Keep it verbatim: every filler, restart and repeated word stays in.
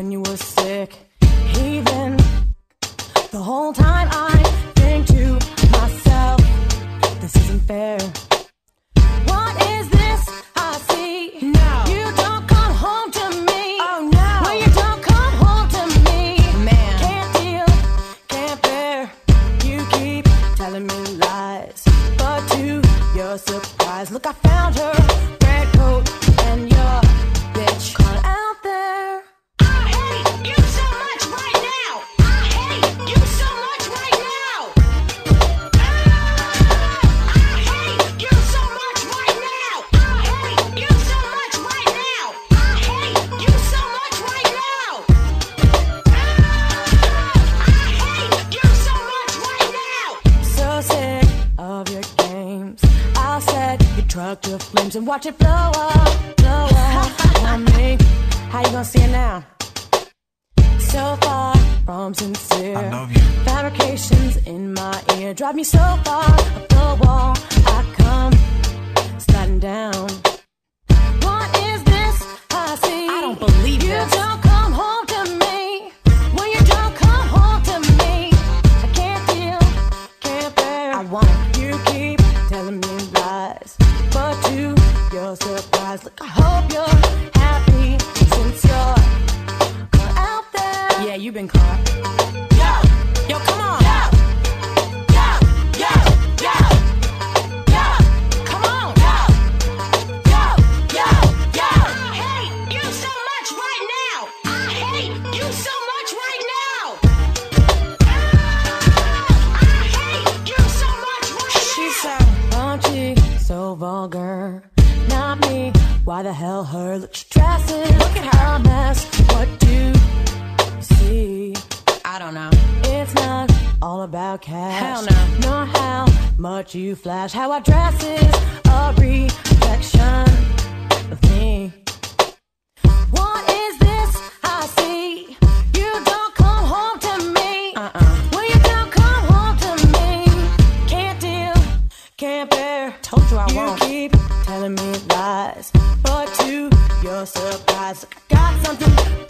when you were sick. Even the whole time I think to myself, this isn't fair. What is this I see? No. You don't come home to me. Oh no. When you don't come home to me, Man. Can't deal, can't bear. You keep telling me lies, but to your surprise, look, I found her red coat and your bitch caught out there. I hate you so much right now. I hate you so much right now. Ah, I hate you so much right now. I hate you so much right now. I hate you so much right now. Ah, I hate you so much right now. So sick of your games. I'll set your truck to flames and watch it blow up, blow up on me. How you gonna see it now? So far from sincere. I love you. Fabrications in my ear drive me so far up the wall. I come sliding down. What is this I see? I don't believe you this. don't come home to me. When you don't come home to me, I can't deal, can't bear. I won't. You keep telling me lies, but to your surprise, look, I hope you're happy since you're caught out there. Yeah, you've been caught. Yo, yo, come on. Yo, yo, yo, yo, yo, come on. Yo, yo, yo, yo. I hate you so much right now. I hate you so much right now. Ah, I hate you so much right now. She's so punchy, so vulgar. Not me, why the hell her? Look, she dresses, look at her mess. What do you see? I don't know. It's not all about cash. Hell no. Nor how much you flash. How I dress is a reflection of me. What is this I see? You don't come home to me. Uh-uh. When you don't come home to me, can't deal, can't bear. Told you I You won't. keep telling me lies, but to your surprise, I got something